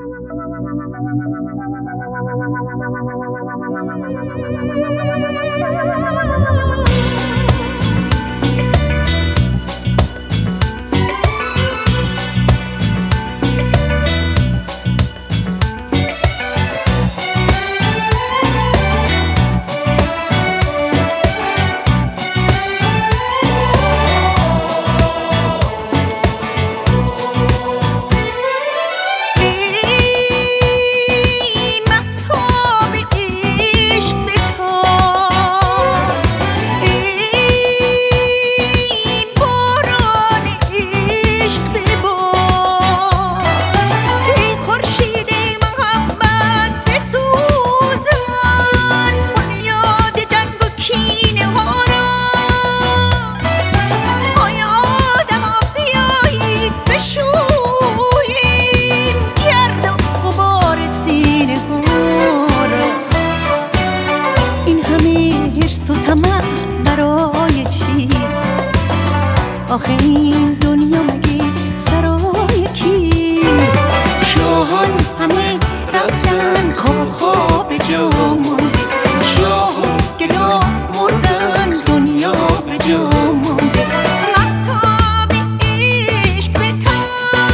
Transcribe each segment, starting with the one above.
آخه این دنیا مگه سرای کیست؟ شاهان همه رفتن کاخا به جا مونده، شاه و گدا مردن دنیا به جا مونده. مهتاب عشق بتاب،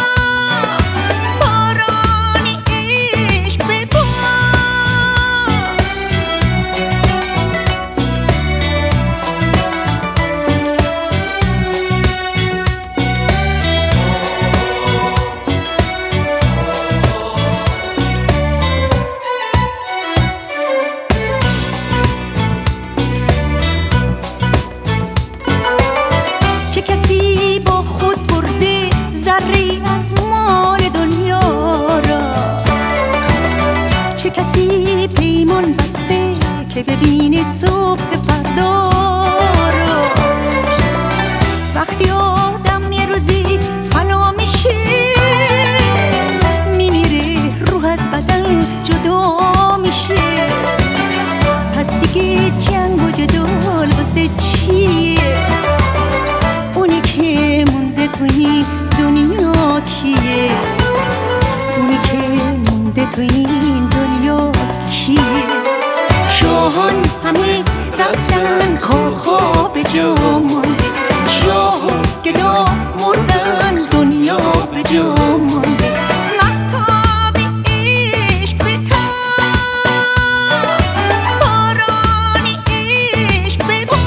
باران عشق ببار. چه کسی پیمان بسته که ببینی صبح فردا را؟ وقتی آدم یه روزی فنا میشه، میمیره، روح از بدن جدا میشه. پس دیگه جنگ و جدال واسه چیه؟ اونی که مونده توی دنیا کیه؟ اونی که مونده توی این دنیا کیه؟ شاهان همه رفتن کاخا به جا مونده، شاه و گدا مردن دنیا به جا مونده. مهتاب عشق بتاب، باران عشق ببار.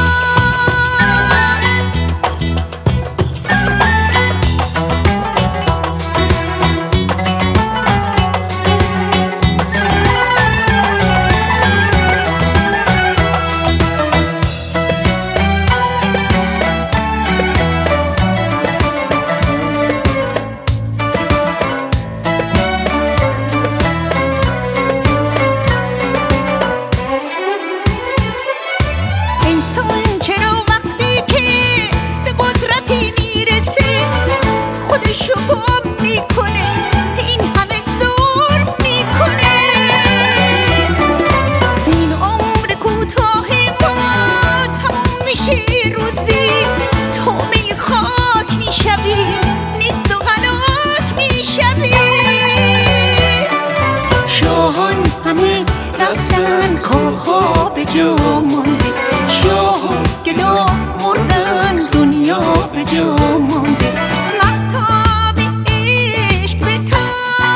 همه رفتن کاخا به جا مونده، شاه و گدا مردن دنیا به جا مونده. مهتاب عشق بتاب،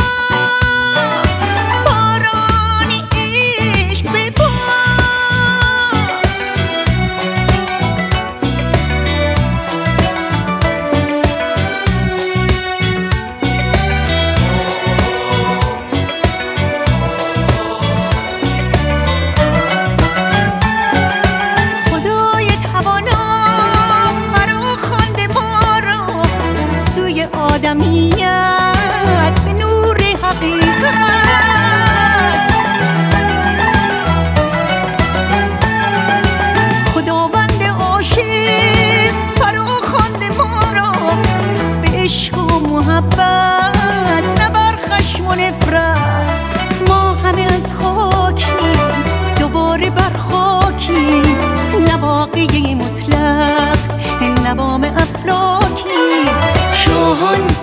باران عشق ببار. آدمیت به نور حقیقت، خداوند عاشق فرا خوانده ما را به عشق و محبت، نه بر خشم و نفرت. ما همه از خاکیم، دوباره بر خاکیم، نه واقعی مطلق، نه وام افلاکی. شاهان